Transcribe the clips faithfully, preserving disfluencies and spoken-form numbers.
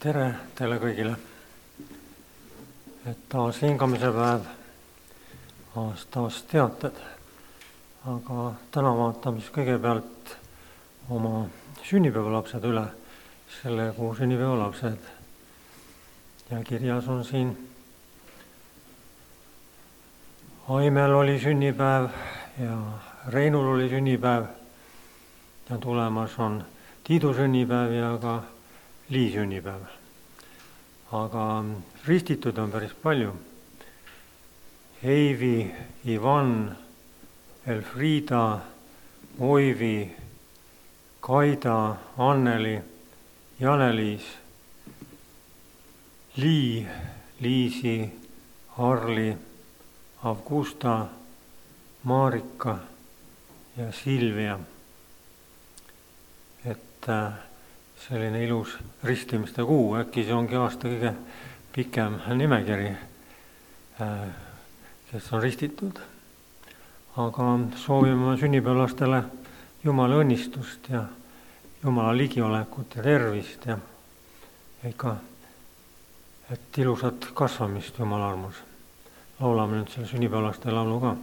tere teile kõigile, et taas hingamise päev, taas teated, aga täna vaatame siis kõigepealt oma sünnipäevalapsed üle, selle kuu sünnipäevalapsed. Ja kirjas on siin, Aimel oli sünnipäev ja Reinul oli sünnipäev ja tulemas on Tiidu sünnipäev ja ka Lii sünnipäev. Aga ristitud on päris palju. Heivi, Ivan, Elfriida, Oivi, Kaida, Anneli, Janeliis, Lii, Liisi, Harli, Augusta, Marika ja Silvia. Et selline ilus ristimiste kuu, äkki see ongi aasta kõige pikem nimekiri, kes on ristitud. Aga soovime sünnipäevalastele Jumala õnnistust ja Jumala ligiolekut ja tervist ja ikka, et ilusat kasvamist Jumala armus. Laulame nüüd selle sünnipäevalaste laulu ka.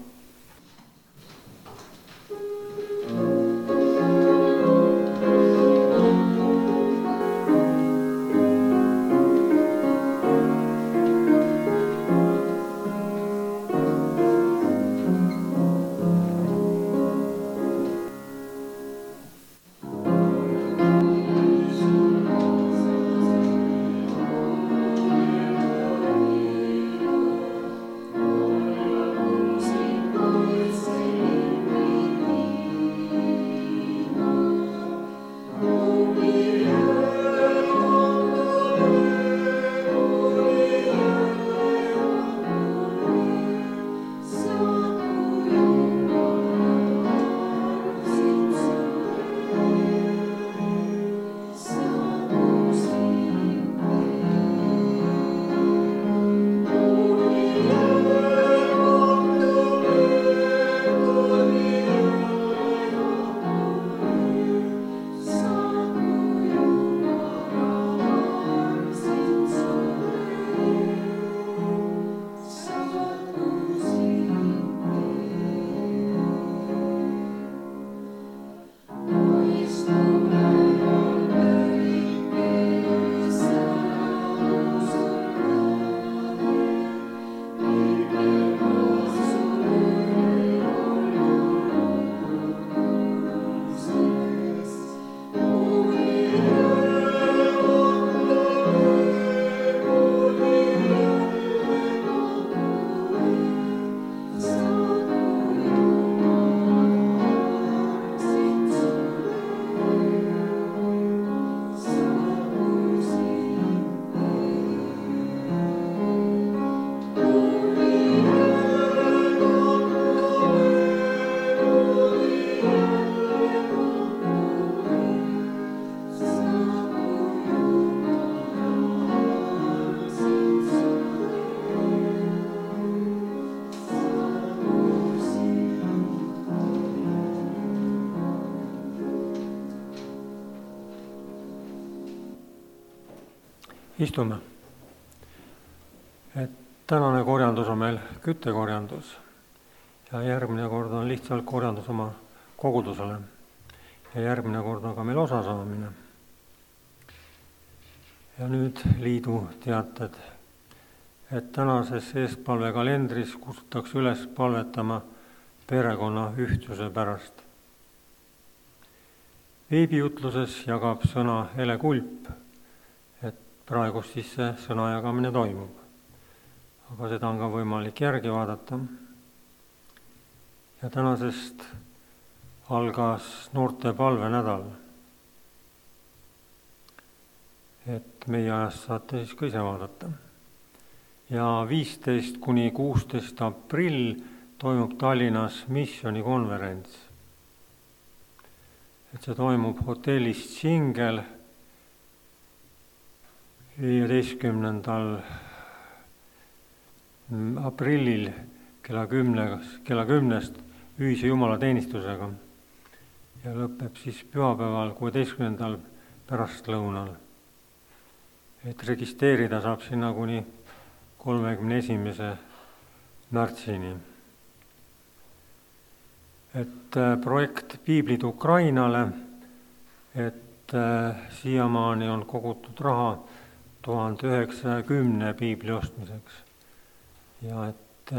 Istume. Et tänane korjandus on meil küttekorjandus ja järgmine kord on lihtsalt korjandus oma kogudusele ja järgmine kord on ka meil osasaamine. Ja nüüd liidu teated, et tänases eestpalve kalendris kutsutakse üles palvetama perekonna ühtsuse pärast. Veebijutluses jagab sõna Ele Kulp, praegu siis see sõna jagamine toimub, aga seda on ka võimalik järgi vaadata. Ja tänasest algas noorte palvenädal. Et meie ajast saate siis ka ise vaadata. Ja viisteist kuni kuusteist aprill toimub Tallinnas missioonikonverents. Et see toimub hotellis Singel viieteistkümnendal aprillil kella kümnest, kella kümnest ühise jumalateenistusega ja lõpeb siis pühapäeval kuueteistkümnendal pärastlõunal. et registreerida saab sinna kuni kolmekümne esimese märtsini. Et projekt Piiblid Ukrainale, et siiamaani on kogutud raha tuhande üheksakümne piibli ostmiseks. Ja et,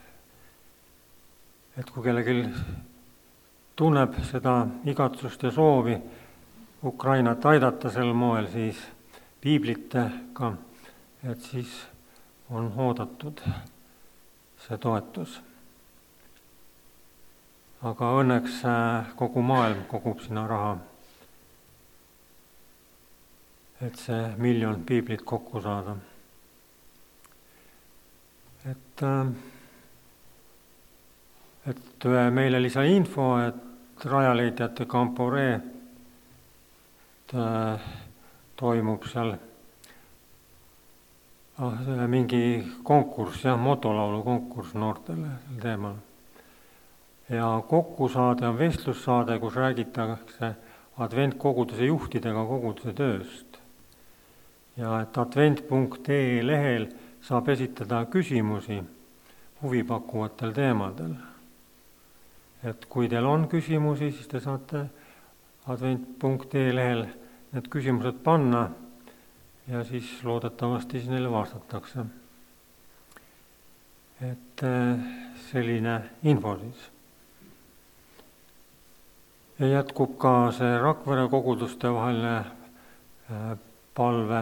et kui kellelgi tunneb seda igatsust ja soovi Ukrainat aidata sel moel, siis piiblitega, et siis on oodatud see toetus. Aga õnneks kogu maailm kogub sinna raha, et see miljon piiblit kokku saada. Et, et meile lisa info, et Rajaleidjate Kamporee toimub seal ah, mingi konkurss, jah, motolaulu konkurss noortele sel teemal. Ja kokkusaade on vestlussaade, kus räägitakse adventkoguduse juhtidega koguduse tööst. Ja et advent punkt ee lehel saab esitada küsimusi huvipakkuvatel teemadel. Et kui teil on küsimusi, siis te saate advent punkt ee lehel need küsimused panna ja siis loodetavasti siis neile vastatakse. Et selline info siis. Ja jätkub ka see Rakvere koguduste vaheline palve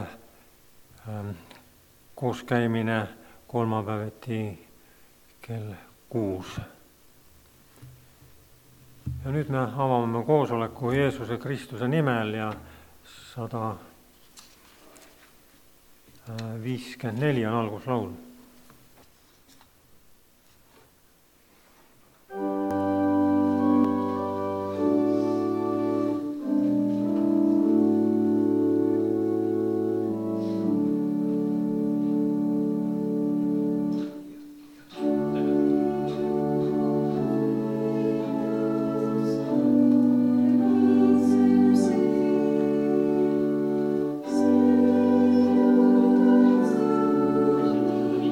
kooskäimine kolmapäeviti kell kuus. Ja nüüd me avame koosoleku Jeesuse Kristuse nimel ja sada viiskümmend neli on alguslaul. Thank you.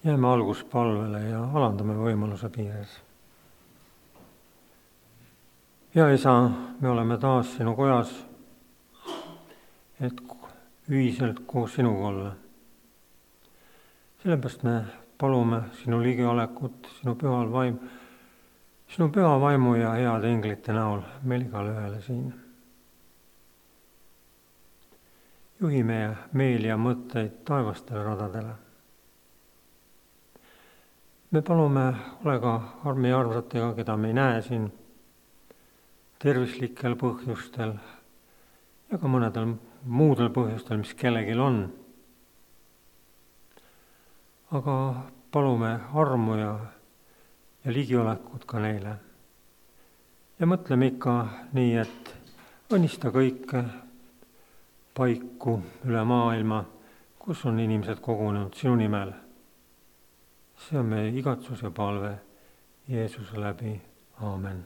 jääme alguspalvele ja alandame võimaluse piires. Hea Isa, me oleme taas sinu kojas, et ühiselt koos sinuga olla. Sellepärast me palume sinu ligiolekut, sinu pühal vaim, sinu püha vaimu ja heade englite näol meil igale ühele siin. Juhi meie meeli ja mõtteid taevastele radadele. Me palume, ole ka meie armsatega, keda me ei näe siin, tervislikel põhjustel ja ka mõnedel muudel põhjustel, mis kellelgi on. Aga palume armu ja, ja ligiolekut ka neile. Ja mõtleme ikka nii, et õnnista kõike paiku üle maailma, kus on inimesed kogunenud sinu nimel. See on meie igatsus ja palve Jeesuse läbi. Aamen.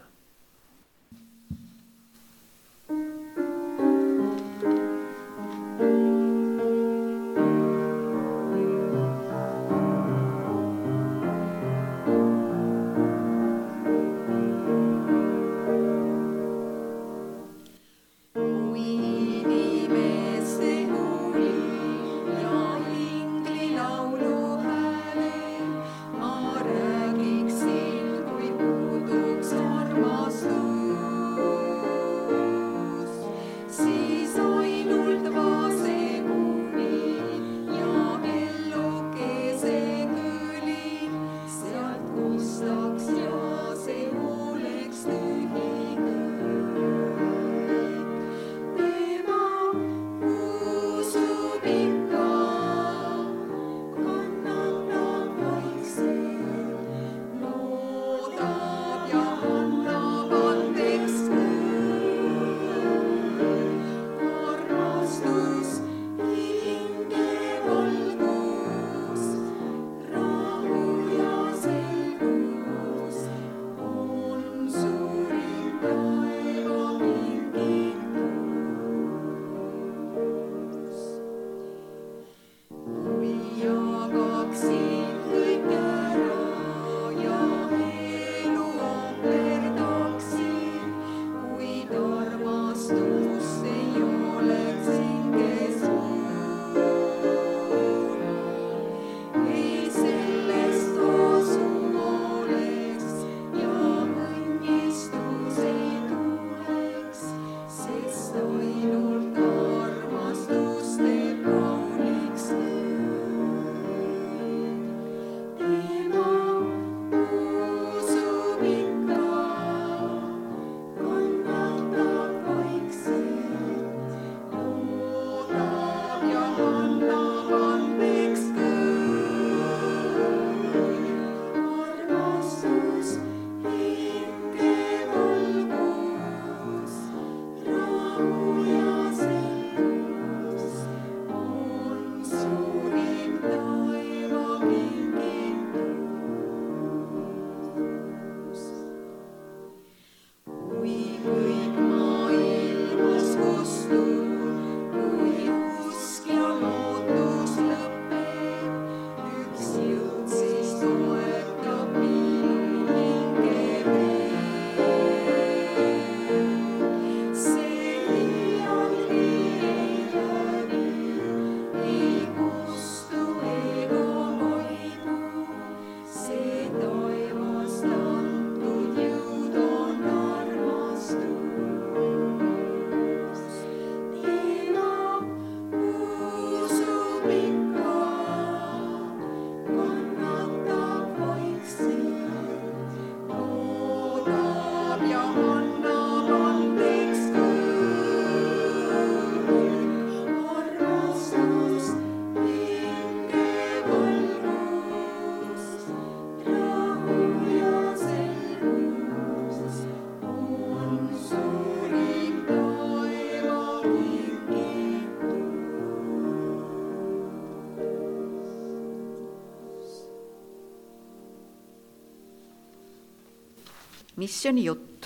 Missiooni jutt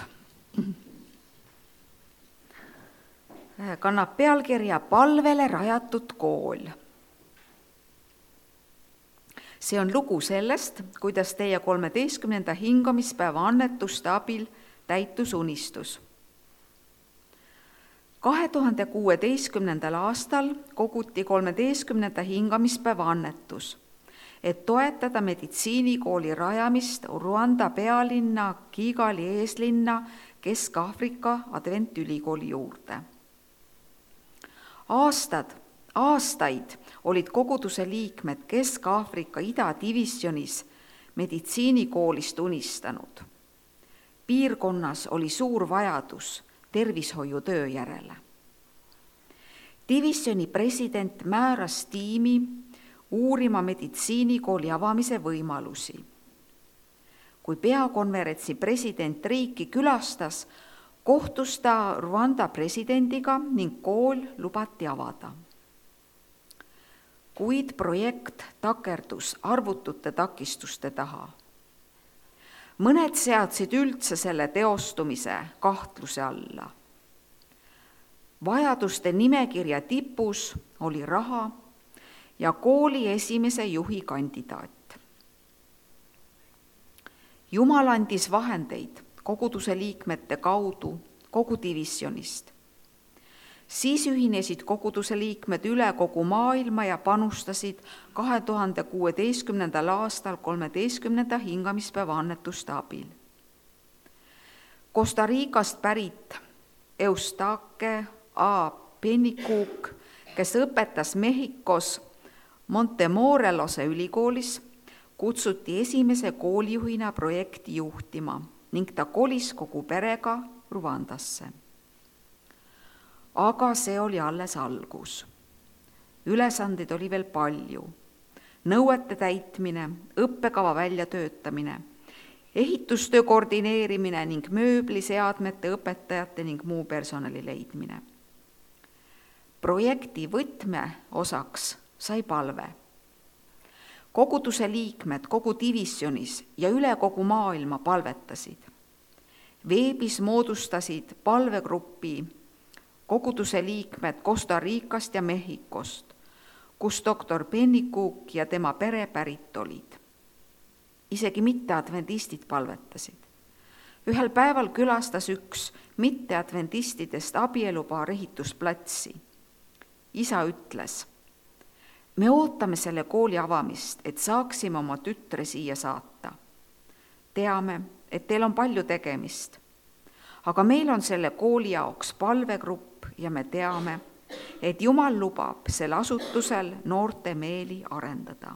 kannab pealkirja Palvele rajatud kool. See on lugu sellest, kuidas teie kolmeteistkümnenda hingamispäeva annetuste abil täitus unistus. kahe tuhande kuueteistkümnendal aastal koguti kolmeteistkümnenda hingamispäeva annetus, et toetada meditsiinikooli rajamist Rwanda pealinna Kigali eeslinna Kesk-Aafrika Adventülikooli juurde. Aastad, aastaid olid koguduse liikmed Kesk-Aafrika idadivisjonis meditsiinikoolist unistanud. Piirkonnas oli suur vajadus tervishoiutöö järele. Divisjoni president määras tiimi uurima meditsiinikooli avamise võimalusi. Kui peakonverentsi president riiki külastas, kohtus ta Rwanda presidendiga ning kool lubati avada. Kuid projekt takerdus arvutute takistuste taha. Mõned seadsid üldse selle teostumise kahtluse alla. Vajaduste nimekirja tipus oli raha ja kooli esimese juhi kandidaat. Jumal andis vahendeid koguduse liikmete kaudu kogu divisjonist. Siis ühinesid koguduse liikmed üle kogu maailma ja panustasid kahe tuhande kuueteistkümnendal aastal kolmeteistkümnenda hingamispäeva annetuste abil. Costa Ricast pärit Eustaque A. Pennikuuk, kes õpetas Mehhikos Montemorelose ülikoolis, kutsuti esimese koolijuhina projekti juhtima ning ta kolis kogu perega Rwandasse. Aga see oli alles algus. Ülesandeid oli veel palju. Nõuete täitmine, õppekava väljatöötamine, ehitustöö koordineerimine ning mööbliseadmete õpetajate ning muu personali leidmine. Projekti võtme osaks sai palve. Koguduse liikmed kogu divisjonis ja üle kogu maailma palvetasid. Veebis moodustasid palvegrupi koguduse liikmed Costa Ricast ja Mehhikost, kus doktor Pennikuuk ja tema pere pärit olid. Isegi mitteadventistid palvetasid. Ühel päeval külastas üks mitteadventistidest abielupaar ehitusplatsi. Isa ütles: me ootame selle kooli avamist, et saaksime oma tütre siia saata. Teame, et teil on palju tegemist, aga meil on selle kooli jaoks palvegrupp ja me teame, et Jumal lubab selle asutusel noorte meeli arendada.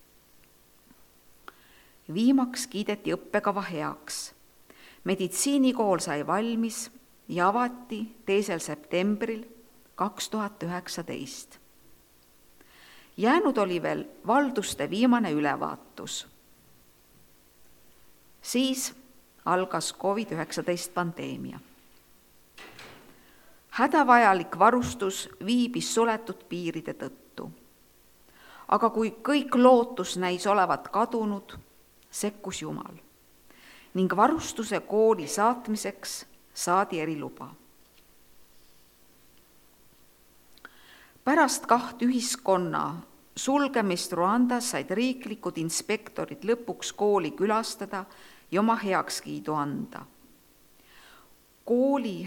Viimaks kiideti õppekava heaks. Meditsiinikool sai valmis ja avati teisel septembril kaks tuhat üheksateist. Jäänud oli veel valduste viimane ülevaatus. Siis algas covid üheksateist pandeemia. Hädavajalik varustus viibis suletud piiride tõttu. Aga kui kõik lootus näis olevat kadunud, sekkus Jumal ning varustuse kooli saatmiseks saadi eriluba. Pärast kaht ühiskonna sulgemist Rwandas said riiklikud inspektorid lõpuks kooli külastada ja oma heakskiidu anda. Kooli,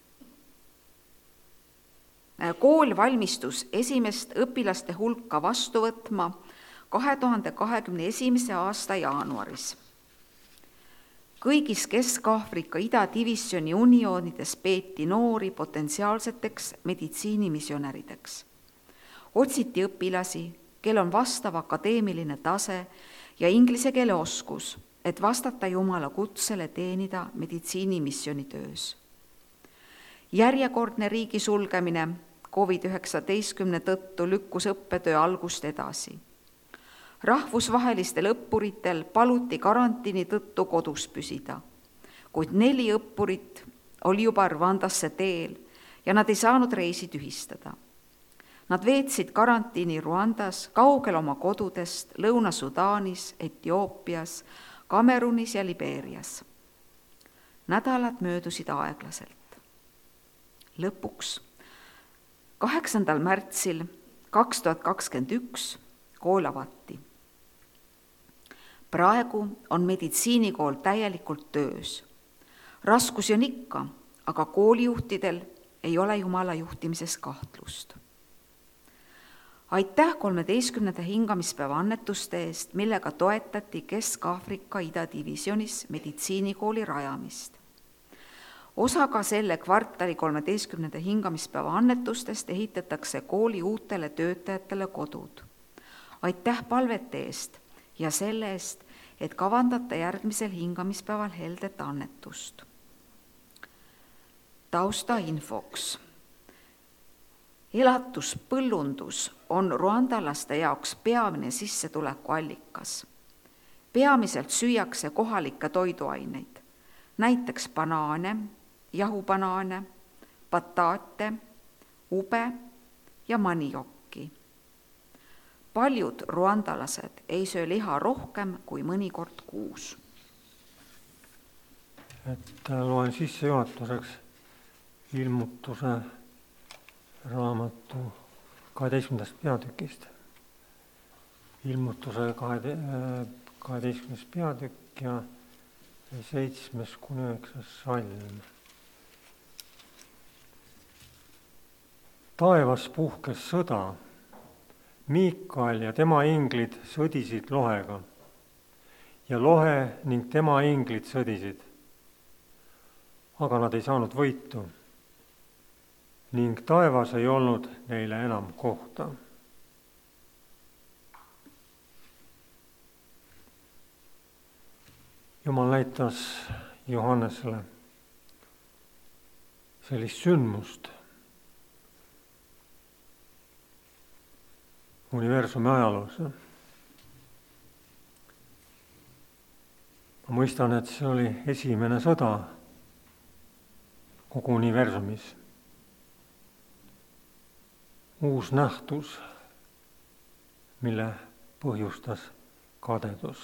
kool valmistus esimest õpilaste hulka vastu võtma kahe tuhande kahekümne esimese aasta jaanuaris. Kõigis Kesk-Aafrika idadivisjoni unioonides peeti noori potentsiaalseteks meditsiinimisionärideks. Otsiti õpilasi, kel on vastav akadeemiline tase ja inglise keele oskus, et vastata Jumala kutsele teenida meditsiinimissioni töös. Järjekordne riigi sulgemine covid üheksateist tõttu lükkus õppetöö algust edasi. Rahvusvahelistel õppuritel paluti karantiini tõttu kodus püsida, kuid neli õppurit oli juba Rwandasse teel ja nad ei saanud reisi tühistada. Nad veetsid karantiini Rwandas, kaugel oma kodudest, Lõuna-Sudaanis, Etioopias, Kamerunis ja Libeerias. Nädalad möödusid aeglaselt. Lõpuks kaheksandal märtsil kaks tuhat kakskümmend üks kool avati. praegu on meditsiinikool täielikult töös. Raskusi on ikka, aga koolijuhtidel ei ole Jumala juhtimises kahtlust. Aitäh kolmeteistkümnenda hingamispäeva annetuste eest, millega toetati Kesk-Aafrika idadivisionis meditsiinikooli rajamist. Osaga selle kvartali kolmeteistkümnenda hingamispäeva annetustest ehitatakse kooli uutele töötajatele kodud. Aitäh palvete eest ja selle eest, et kavandate järgmisel hingamispäeval heldet annetust. Tausta infoks. Elatuspõllundus on ruandalaste jaoks peamine sissetulekuallikas. Peamiselt süüakse kohalikke toiduaineid, näiteks banaane, jahubanaane, bataate, ube ja maniokki. Paljud ruandalased ei söö liha rohkem kui mõni kord kuus. Et loen sissejuhatuseks ilmutuse raamatu kaheteistkümnendast peatükist. Ilmutuse kaheteistkümnes peatükk ja seitsmes kuni üheksas salm. Taevas puhkes sõda. Miikael ja tema inglid sõdisid lohega ja lohe ning tema inglid sõdisid. Aga nad ei saanud võitu ning taevas ei olnud neile enam kohta. Jumal näitas Johannesele sellist sündmust universumi ajaloos. Ma mõistan, et see oli esimene sõda kogu universumis. Uus nähtus, mille põhjustas kadedus.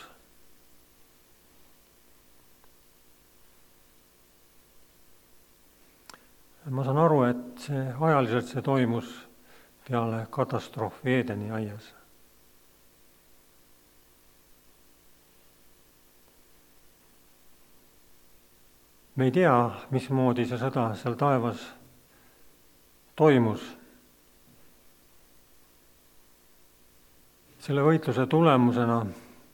Ma saan aru, et see, ajaliselt see toimus peale katastroofi Eedeni aias. Me ei tea, mismoodi see sõda seal taevas toimus. Selle võitluse tulemusena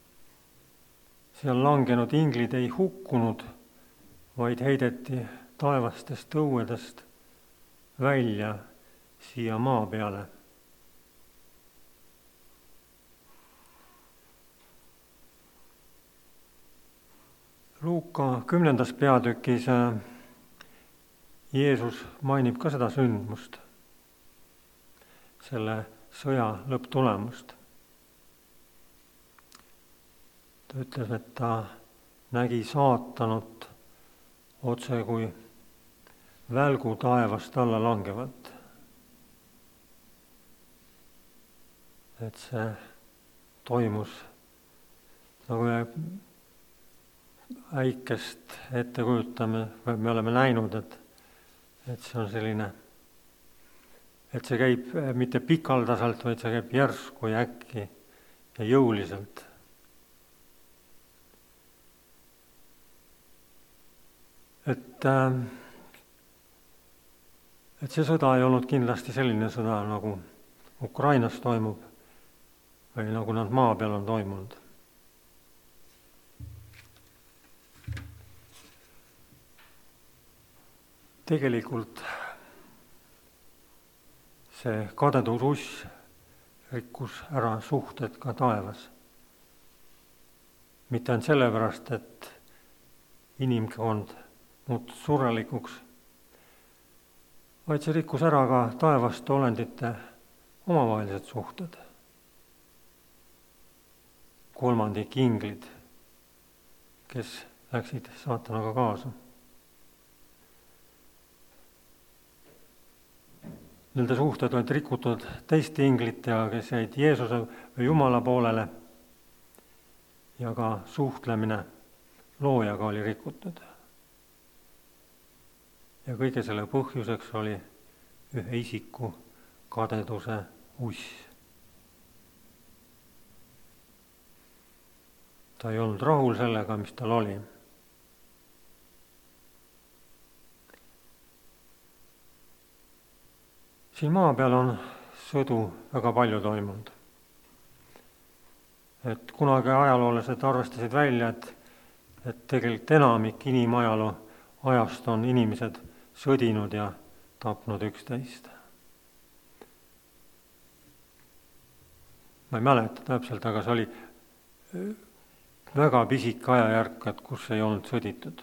seal langenud inglid ei hukkunud, vaid heideti taevastest õuedest välja siia maa peale. Luuka kümnendas peatükis Jeesus mainib ka seda sündmust, selle sõja lõpptulemust. Ta ütles, et ta nägi saatanut otse kui välgu taevast alla langevat. Et see toimus nagu äikest ette kujutame, või me oleme näinud, et, et see on selline, et see käib mitte pikaldaselt, vaid see käib järsku ja äkki ja jõuliselt. Et, et see sõda ei olnud kindlasti selline sõda, nagu Ukrainas toimub või nagu nad maa peal on toimunud. Tegelikult see kadedususs rikkus ära suhted ka taevas. Mitte ainult sellepärast, et inimkond muutus surelikuks, vaid see rikkus ära ka taevaste olendite omavahelised suhted. Kolmandik inglid, kes läksid saatanaga kaasa. Nende suhted olid rikutud teiste inglitega, kes jäid Jeesuse või Jumala poolele, ja ka suhtlemine loojaga oli rikutud. Ja kõige selle põhjuseks oli ühe isiku kadeduse uss. ta ei olnud rahul sellega, mis tal oli. Siin maa peal on sõdu väga palju toimunud. Et kunagi ajaloolased arvestasid välja, et, et tegelikult enamik inimajaloo ajast on inimesed sõdinud ja tapnud üksteist. Ma ei mäleta täpselt, aga see oli väga pisik ajajärk, et kus ei olnud sõditud.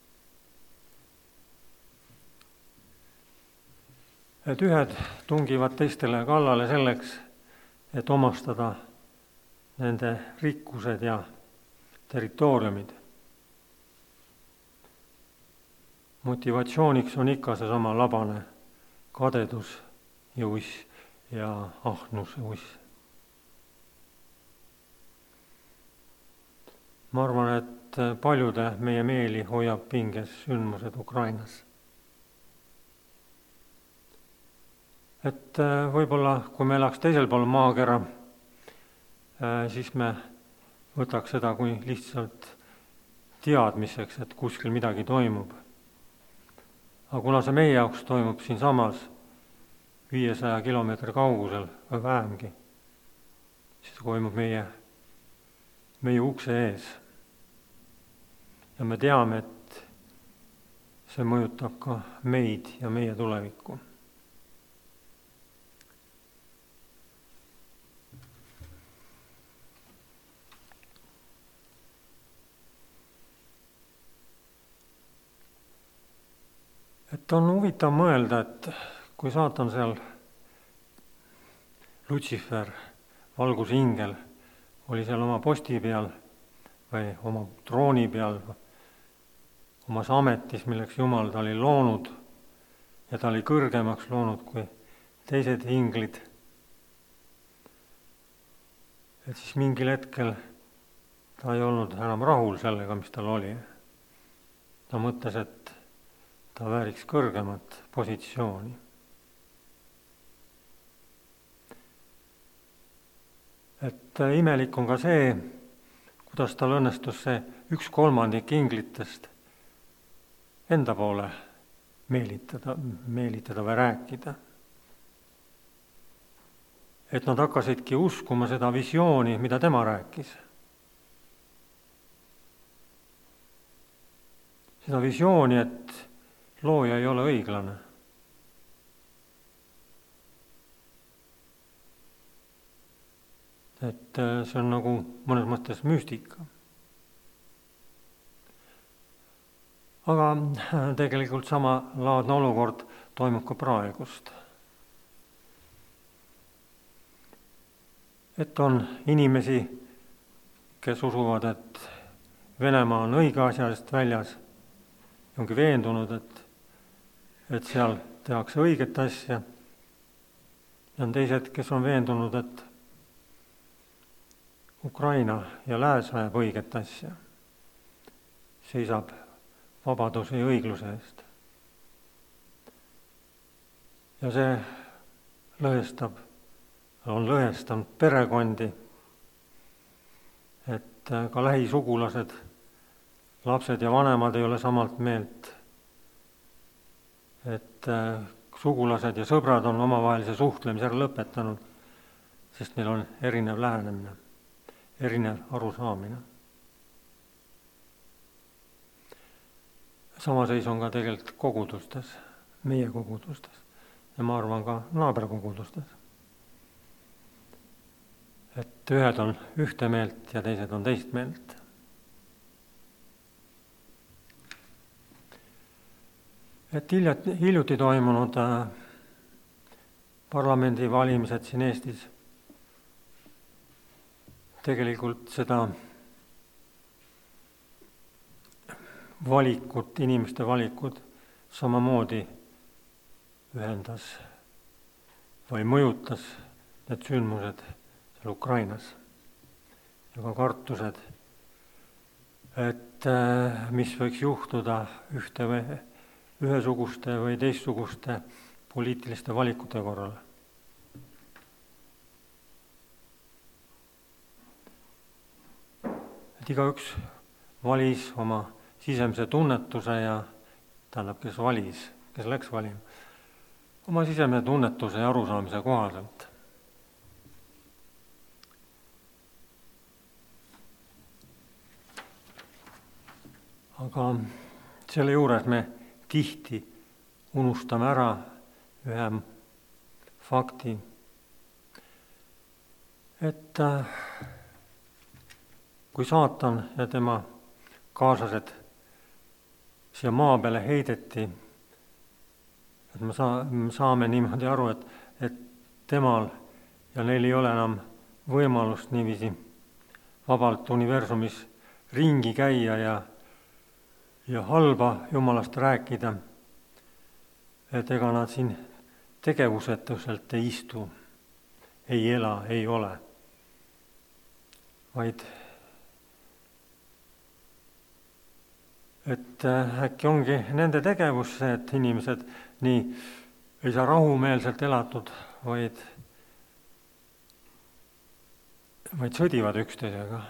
Et ühed tungivad teistele kallale selleks, et omastada nende rikkused ja territooriumid. Motivatsiooniks on ikka seesama labane kadedus ja uss ja ahnus ja uss. Ma arvan, et paljude meie meeli hoiab pinges sündmused Ukrainas. Et võib-olla, kui me elaks teisel pool maakera, siis me võtaks seda kui lihtsalt teadmiseks, et kuskil midagi toimub. Aga kuna see meie jaoks toimub siin samas viiesaja kilomeetri kaugusel või vähemgi, siis toimub meie, meie ukse ees. Ja me teame, et see mõjutab ka meid ja meie tulevikku. Et on huvitav mõelda, et kui saatan seal Lutsifer, valguse ingel, oli seal oma posti peal või oma trooni peal, omas ametis, milleks Jumal ta oli loonud ja ta oli kõrgemaks loonud kui teised inglid. Et siis mingil hetkel ta ei olnud enam rahul sellega, mis tal oli. Ta mõtles, et ta vääriks kõrgemat positsiooni. Et imelik on ka see, kuidas tal õnnestus see üks kolmandik inglitest enda poole meelitada, meelitada või rääkida. Et nad hakkasidki uskuma seda visiooni, mida tema rääkis. Seda visiooni, et looja ei ole õiglane. Et see on nagu mõnes mõttes müstika. Aga tegelikult sama laadne olukord toimub ka praegust. Et on inimesi, kes usuvad, et Venemaa on õige asjast väljas ja ongi veendunud, et et seal tehakse õiget asja. Ja on teised, kes on veendunud, et Ukraina ja lääs ajab õiget asja. Seisab vabaduse ja õigluse eest. Ja see lõhestab, on lõhestanud perekondi, et ka lähisugulased, lapsed ja vanemad ei ole samalt meelt. Et sugulased ja sõbrad on omavahelise suhtlemise ära lõpetanud, sest neil on erinev lähenemine, erinev arusaamine. Sama seis on ka tegelikult kogudustes, meie kogudustes ja ma arvan ka naaberkogudustes. Et ühed on ühte meelt ja teised on teist meelt. Et hiljuti, hiljuti toimunud äh, parlamendi valimised siin Eestis tegelikult seda valikut, inimeste valikut samamoodi ühendas või mõjutas need sündmused seal Ukrainas ja ka kartused, et äh, mis võiks juhtuda ühte või ühesuguste või teistsuguste poliitiliste valikute korral. Et et igaüks valis oma sisemise tunnetuse ja tähendab, kes valis, kes läks valima, oma sisemise tunnetuse ja arusaamise kohaselt. Aga selle juures me tihti unustame ära ühe fakti, et kui saatan ja tema kaaslased siia maa peale heideti, et me saame niimoodi aru, et, et temal ja neil ei ole enam võimalust niiviisi vabalt universumis ringi käia ja, ja halba Jumalast rääkida, et ega nad siin tegevusetuselt ei istu, ei ela, ei ole, vaid et äkki ongi nende tegevus see, et inimesed nii ei saa rahumeelselt elatud, vaid, vaid sõdivad üksteisega.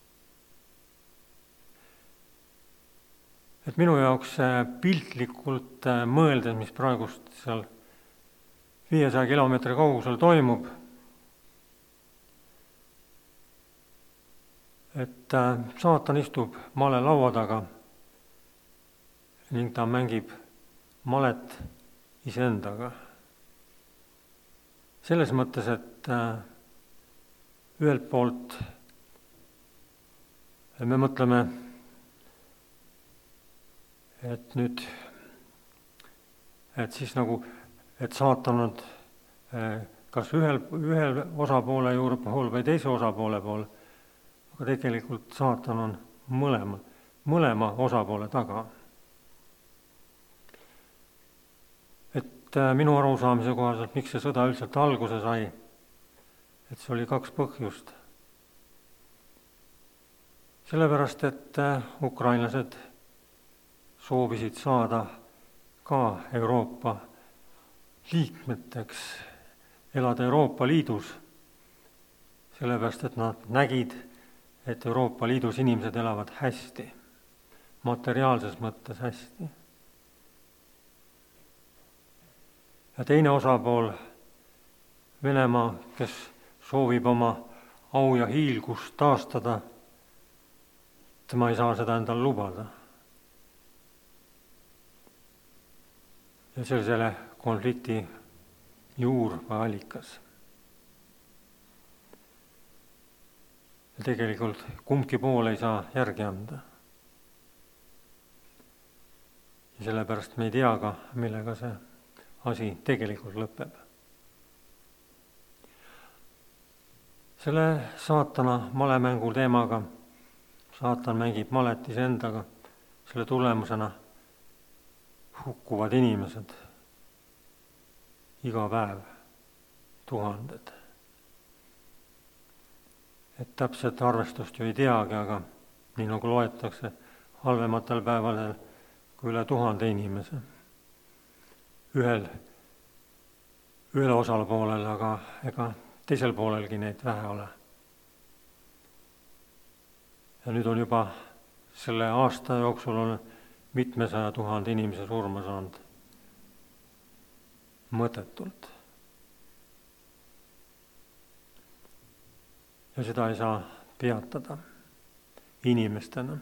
Et minu jaoks piltlikult mõeldes, mis praegust seal viiesaja kilomeetri kaugusel toimub, et saatan istub male laua taga ning ta mängib malet iseendaga. Selles mõttes, et ühelt poolt me mõtleme, et nüüd, et siis nagu, et saatan on kas ühel, ühel osapoole juurde pool või teise osapoole pool, aga tegelikult saatan on mõlema, mõlema osapoole taga. Et minu arusaamise kohaselt, miks see sõda üldiselt alguse sai, et see oli kaks põhjust. Sellepärast, et ukrainlased soovisid saada ka Euroopa liikmeteks, elada Euroopa Liidus, sellepärast, et nad nägid, et Euroopa Liidus inimesed elavad hästi, materiaalses mõttes hästi. Ja teine osapool, Venemaa, kes soovib oma au ja hiilgust taastada, tema ei saa seda endal lubada. Ja see oli selle konflikti juur või allikas. Ja tegelikult kumbki pool ei saa järgi anda. Ja sellepärast me ei tea ka, millega see asi tegelikult lõpeb. Selle saatana malemängu teemaga, saatan mängib malet iseendaga, selle tulemusena hukkuvad inimesed iga päev, tuhanded. Et täpselt arvestust ju ei teagi, aga nii nagu loetakse halvematel päevadel kui üle tuhande inimese. Ühel, ühel osal poolel, aga ega teisel poolelgi neid vähe ole. Ja nüüd on juba selle aasta jooksul on mitmesaja tuhande inimese surma saanud mõttetult. Ja seda ei saa peatada inimestena.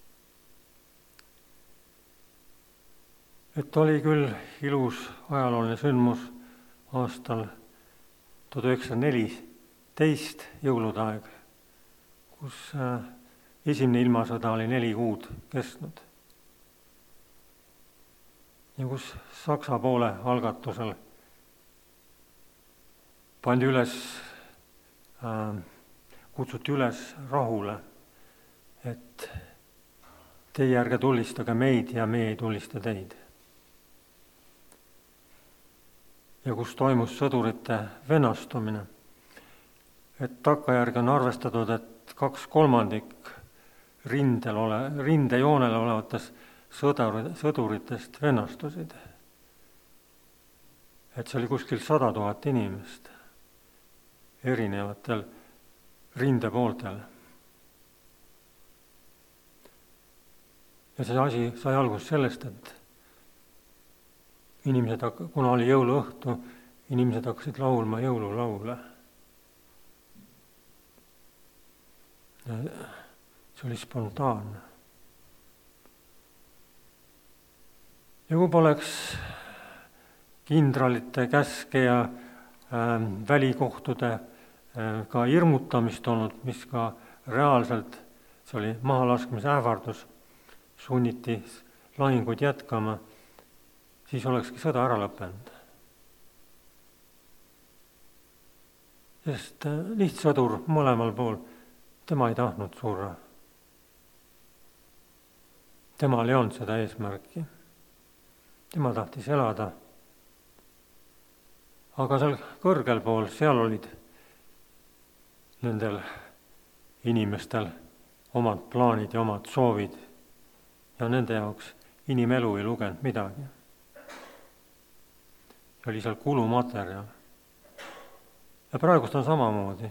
Et oli küll ilus ajalooline sündmus aastal tuhat üheksasada neliteist jõulude aeg, kus esimene ilmasõda oli neli kuud kestnud. Ja kus Saksa poole algatusel pandi üles, äh, kutsuti üles rahule, et teie ärge tulistage meid ja me ei tulista teid. Ja kus toimus sõdurite venastumine, et takkajärgi on arvestatud, et kaks kolmandik rindel ole, rindejoonel olevates sõduritest venastusid. Et see oli kuskil sada tuhat inimest erinevatel rindepooltel. ja see asi sai algust sellest, et inimesed, kuna oli jõuluõhtu, inimesed hakkasid laulma jõululaule. See oli spontaanne. Ja kui poleks kindralite käske ja äh, välikohtude äh, ka hirmutamist olnud, mis ka reaalselt, see oli mahalaskmise ähvardus, sunniti lahinguid jätkama, siis olekski sõda ära lõppenud. Sest äh, lihtsõdur mõlemal pool, tema ei tahtnud surra. Temal ei olnud seda eesmärki. Tema tahtis elada. Aga seal kõrgel pool, seal olid nendel inimestel omad plaanid ja omad soovid. Ja nende jaoks inimelu ei lugenud midagi. Ja oli seal kulumaterjal. Ja praegust on samamoodi.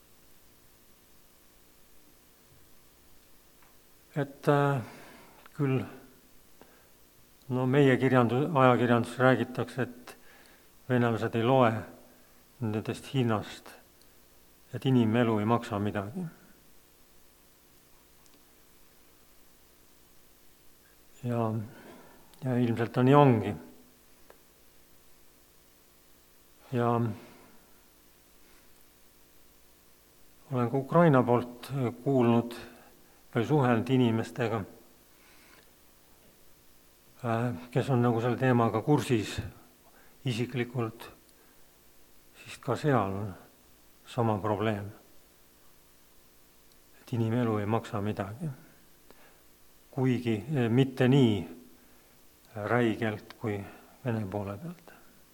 Et äh, küll no meie kirjandus, ajakirjandus räägitakse, et venelased ei loe nendest hinnast, et inimelu ei maksa midagi. Ja, ja ilmselt on nii ongi. Ja olen ka Ukraina poolt kuulnud või suhelnud inimestega, kes on nagu selle teemaga kursis isiklikult, siis ka seal on sama probleem. Et inimelu ei maksa midagi. Kuigi mitte nii räigelt kui Vene poole pealt.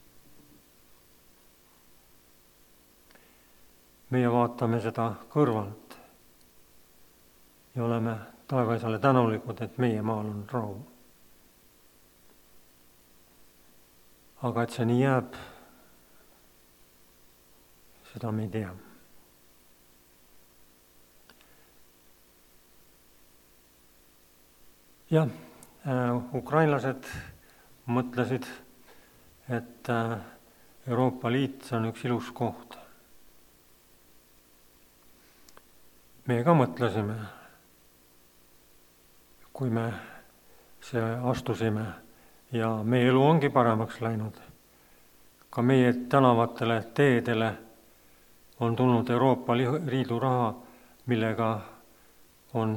Meie vaatame seda kõrvalt ja oleme taevaisale tänulikud, et meie maal on rahu. Aga et see nii jääb, seda me ei tea. Jah, äh, ukrainlased mõtlesid, et äh, Euroopa Liit on üks ilus koht. Meie ka mõtlesime, kui me see astusime, ja meie elu ongi paremaks läinud. Ka meie tänavatele, teedele on tulnud Euroopa Liidu raha, millega on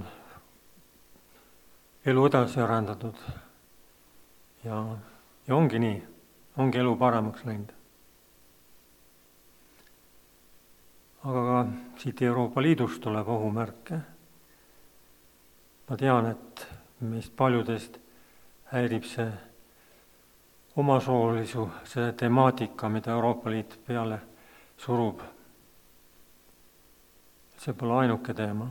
elu edasi arendatud. Ja, ja ongi nii, ongi elu paremaks läinud. Aga ka siit Euroopa Liidust tuleb ohumärke. Ma tean, et meist paljudest häirib see omasoolisu, see temaatika, mida Euroopa Liit peale surub. See pole ainuke teema.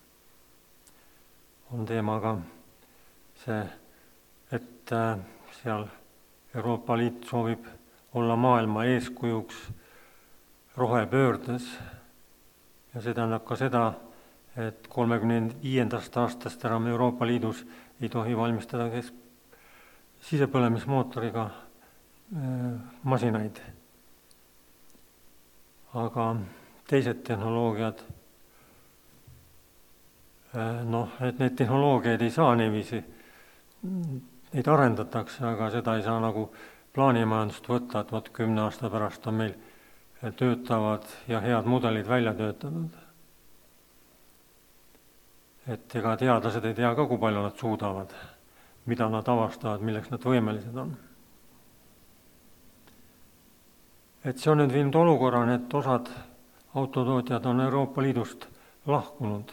On teema ka see, et seal Euroopa Liit soovib olla maailma eeskujuks rohepöördes. Ja see tähendab ka seda, et kolmekümne viiendast aastast enam Euroopa Liidus ei tohi valmistada kes sisepõlemismootoriga masinaid. Aga teised tehnoloogiad, noh, et need tehnoloogiaid ei saa niiviisi, neid arendatakse, aga seda ei saa nagu plaanimajandust võtta, et võt kümne aasta pärast on meil töötavad ja head mudelid välja töötanud. Et ega teadlased ei tea ka, kui palju nad suudavad, mida nad avastavad, milleks nad võimelised on. Et see on nüüd viinud olukorrani, et osad autotootjad on Euroopa Liidust lahkunud,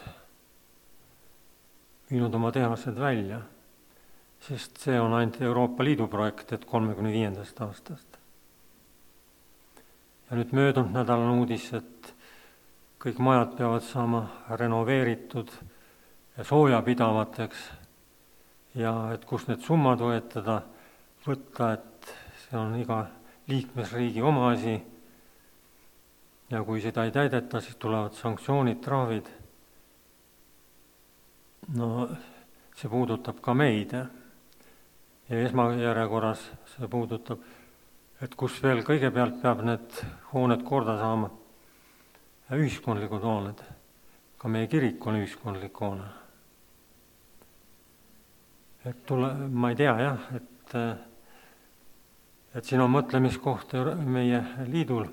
viinud oma tehased välja, sest see on ainult Euroopa Liidu projekt, et kolmekümne viiendast aastast. Ja nüüd möödunud nädal on uudis, et kõik majad peavad saama renoveeritud ja soojapidavateks ja et kus need summad võetada, võtta, et see on iga liikmesriigi oma asi ja kui seda ei täideta, siis tulevad sanktsioonid, trahvid. No see puudutab ka meid. Ja esmajärjekorras see puudutab, et kus veel kõigepealt peab need hooned korda saama, ühiskondlikud hooned. Ka meie kirik on ühiskondlik hoone. Et tule, ma ei tea jah, et, et siin on mõtlemiskoht meie liidul.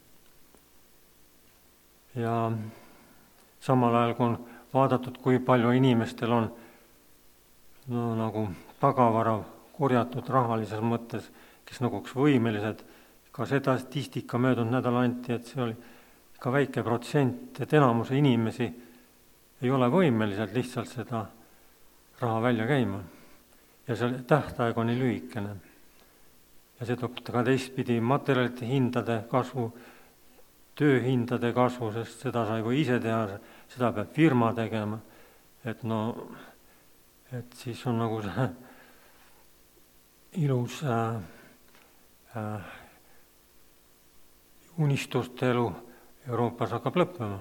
Ja samal ajal, kui on vaadatud, kui palju inimestel on no, nagu tagavara korjatud rahalises mõttes, kes nagu võimelised, ka seda statistika möödunud nädal anti, et see oli ka väike protsent, et enamuse inimesi ei ole võimelised lihtsalt seda raha välja käima. Ja see tähtaeg on nii lühikene. Ja see toob ka teistpidi materjalite hindade kasvu, tööhindade kasvu, sest seda sa ei või ise teha, seda peab firma tegema. Et no, et siis on nagu see ilus äh, äh, unistuste elu Euroopas hakkab lõppema.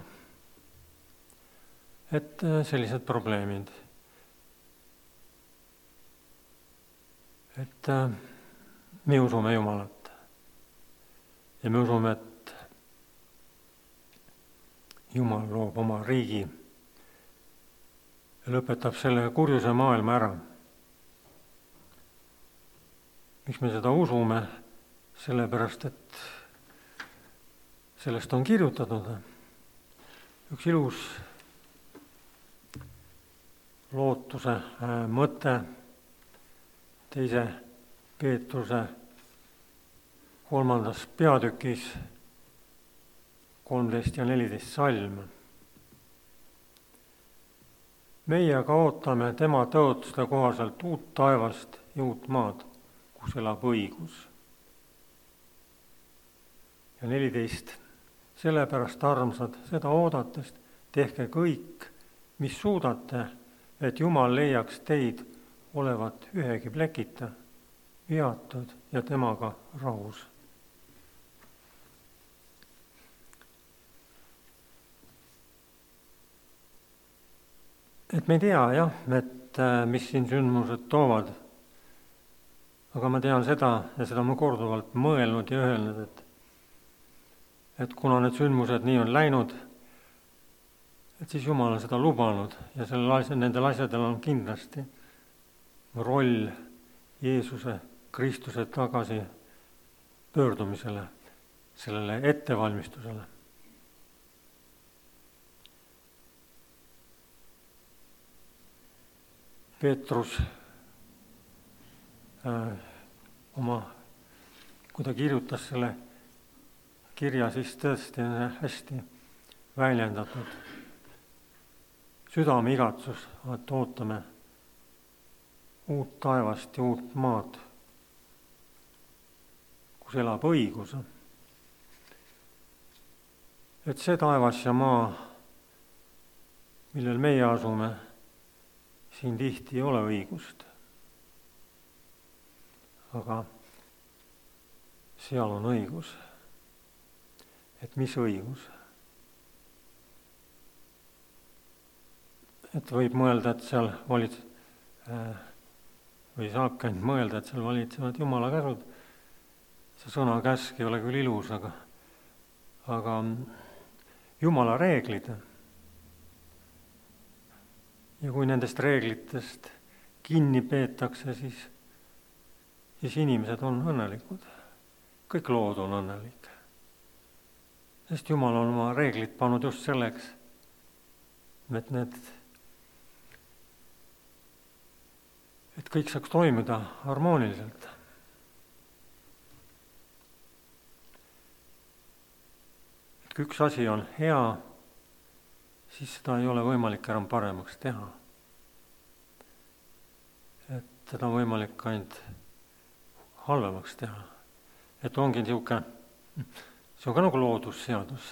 Et äh, sellised probleemid. Et äh, me usume Jumalat. Ja me usume, et Jumal loob oma riigi ja lõpetab selle kurjuse maailma ära. Miks me seda usume? Sellepärast, et sellest on kirjutatud üks ilus lootuse mõte teise Peetruse kolmandas peatükis kolmteist ja neliteist salm. Meie aga ootame tema tõotuste kohaselt uut taevast ja uut maad, kus elab õigus. Ja neliteist. Sellepärast, armsad, seda oodatest tehke kõik, mis suudate, et Jumal leiaks teid olevat ühegi plekita, viatud ja temaga rahus. Et me ei tea, jah, et mis siin sündmused toovad. Aga ma tean seda, ja seda ma korduvalt mõelnud ja öelnud, et et kuna need sündmused nii on läinud, et siis Jumal on seda lubanud ja asja, nendel asjadel on kindlasti roll Jeesuse Kristuse tagasi pöördumisele, sellele ettevalmistusele. Peetrus äh, oma, kui ta kirjutas selle kirja, siis tõesti hästi väljendatud südame igatsus, et ootame uut taevast ja uut maad, kus elab õigus. Et see taevas ja maa, millel meie asume, siin tihti ei ole õigust. Aga seal on õigus. Et mis õigus? Et võib mõelda, et seal olid, või saabki ainult mõelda, et seal valitsevad Jumala käsud. See sõna käsk ei ole küll ilus, aga, aga Jumala reeglid. Ja kui nendest reeglitest kinni peetakse, siis, siis inimesed on õnnelikud. Kõik lood on õnnelik. Sest Jumal on oma reeglid pannud just selleks, et need, et kõik saaks toimida harmooniliselt. Et kui üks asi on hea, siis seda ei ole võimalik enam paremaks teha. Et seda on võimalik ainult halvemaks teha. Et ongi niisugune, see on ka nagu loodusseadus.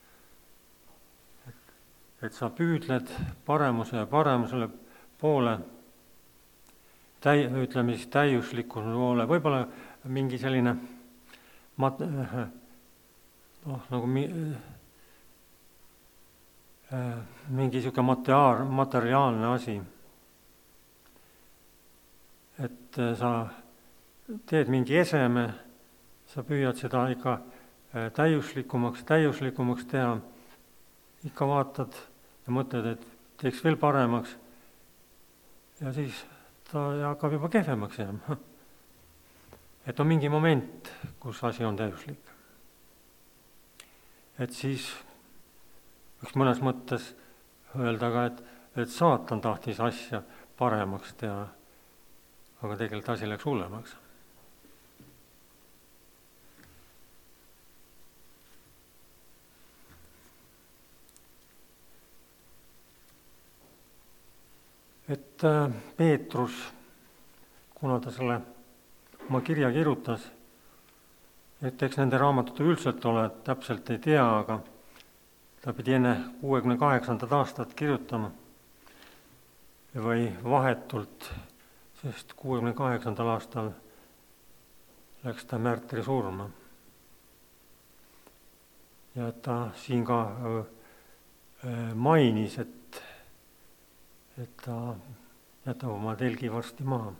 Et, et sa püüdled paremuse ja paremusele poole, täi, ütleme siis täiuslikule poole, võib-olla mingi selline mat, noh, nagu mi, mingi niisugune materiaalne asi. et sa teed mingi eseme, sa püüad seda ikka täiuslikumaks, täiuslikumaks teha, ikka vaatad ja mõtled, et teeks veel paremaks ja siis ta hakkab juba kehvemaks jääma. Et on mingi moment, kus asi on täiuslik. Et siis võiks mõnes mõttes öelda ka, et, et saatan tahtis asja paremaks teha, aga tegelikult asi läks hullemaks. Et Peetrus, kuna ta selle oma kirja kirjutas, et eks nende raamatute üldiselt ole, täpselt ei tea, aga ta pidi enne kuuekümne kaheksandat aastat kirjutama või vahetult, sest kuuekümne kaheksandal aastal läks ta märtri surma. Ja ta siin ka mainis, et et ta jätab oma telgi varsti maha.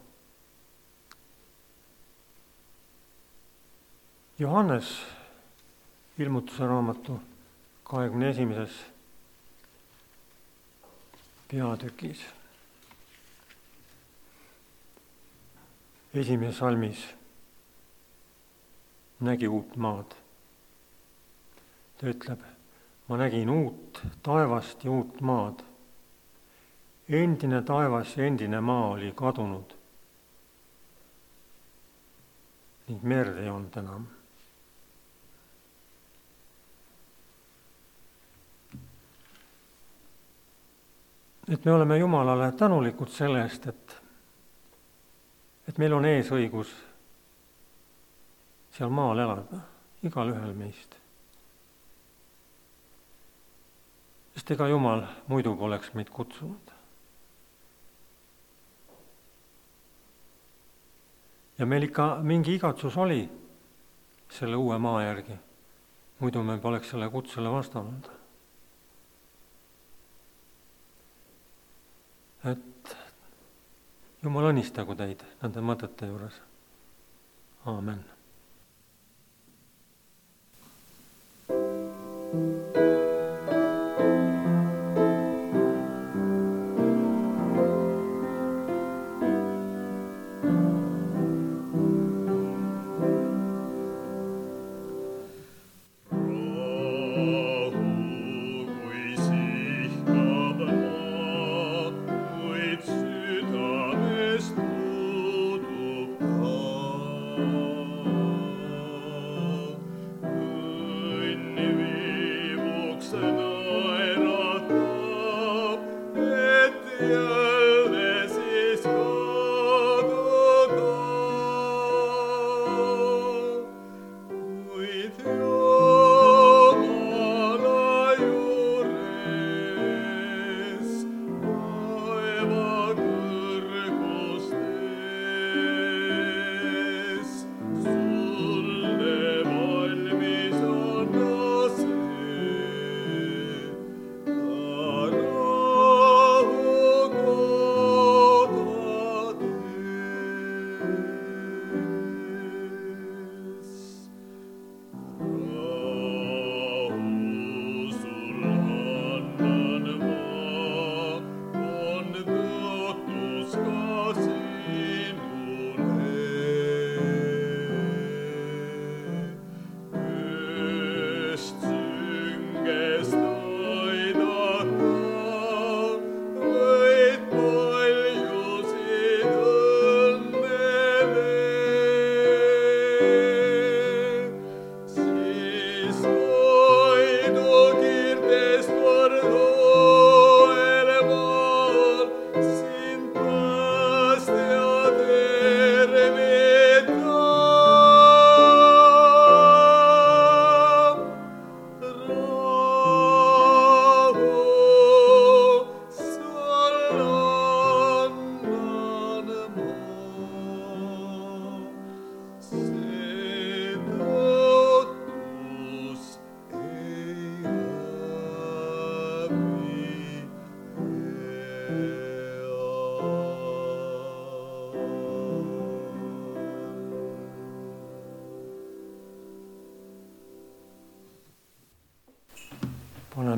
Johannes ilmutuse raamatu kahekümne esimeses peatükis esimeses salmis nägi uut maad. Ta ütleb, ma nägin uut taevast ja uut maad. Endine taevas ja endine maa oli kadunud ning merd ei olnud enam. Et me oleme Jumalale tänulikud selle eest, et, et meil on eesõigus seal maal elada, igal ühel meist. Sest ega Jumal muidu poleks meid kutsunud. Ja meil ikka mingi igatsus oli selle uue maa järgi, muidu me poleks selle kutsele vastanud. Et Jumal õnnistagu teid nende mõtete juures. Aamen.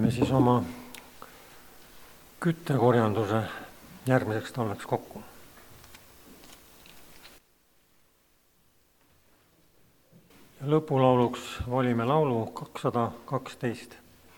paneme siis oma küttekorjanduse järgmiseks talveks kokku. Ja lõpulauluks valime laulu kakssada kaksteist.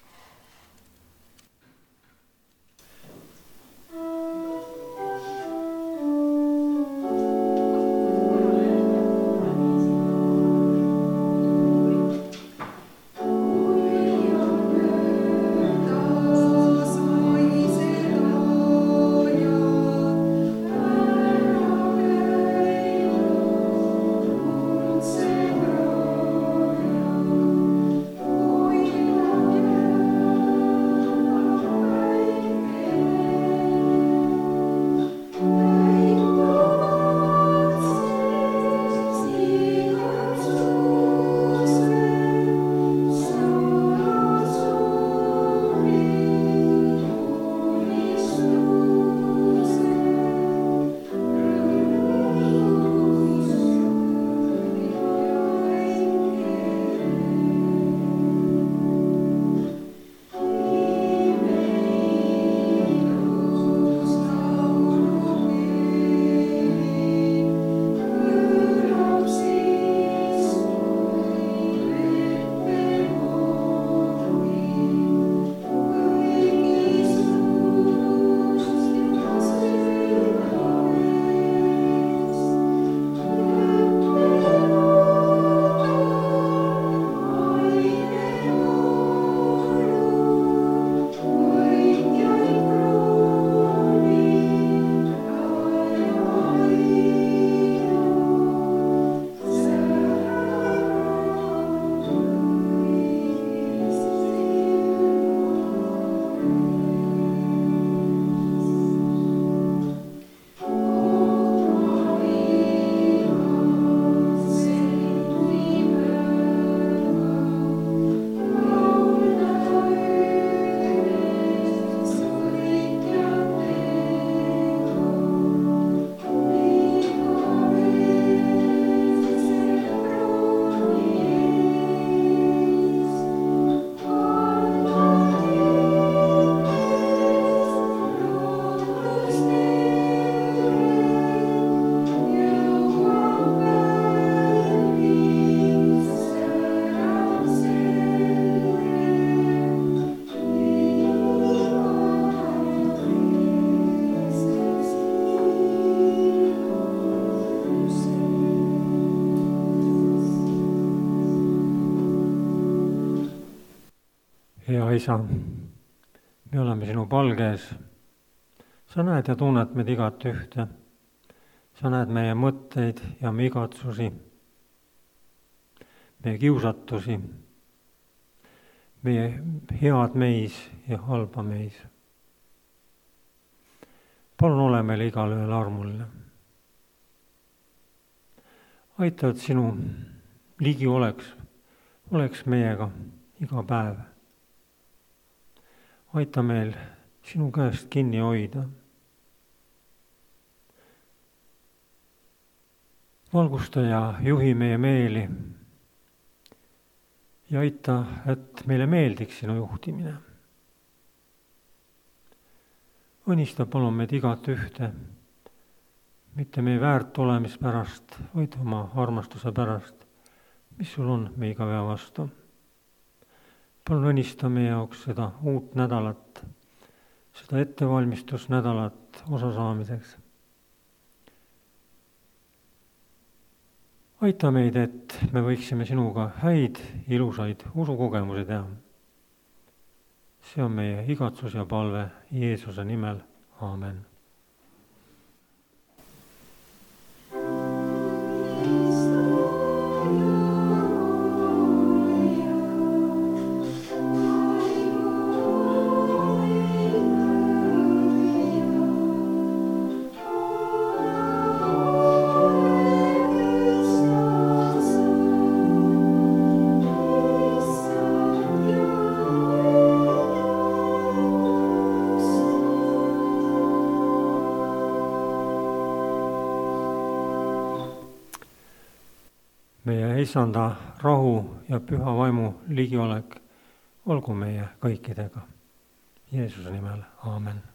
Hea Isa, me oleme sinu palges. Sa näed ja tunned meid igat ühte. Sa näed meie mõtteid ja meie igatsusi, meie kiusatusi, meie head meis ja halba meis. Palun ole meile igal ühel armuline. Aita, et sinu ligi oleks, oleks meiega iga päev. Aita meil sinu käest kinni hoida. Valgusta ja juhi meie meeli ja aita, et meile meeldiks sinu juhtimine. Õnnista palun meid igat ühte, mitte meie väärt olemis pärast, vaid oma armastuse pärast, mis sul on meie iga päeva vastu. Palun õnnista meie jaoks seda uut nädalat, seda ettevalmistusnädalat osasaamiseks. Aita meid, et me võiksime sinuga häid, ilusaid usukogemusi teha. See on meie igatsus ja palve Jeesuse nimel. Aamen. Meie Issanda rahu ja püha vaimu ligiolek olgu meie kõikidega. Jeesuse nimel, aamen.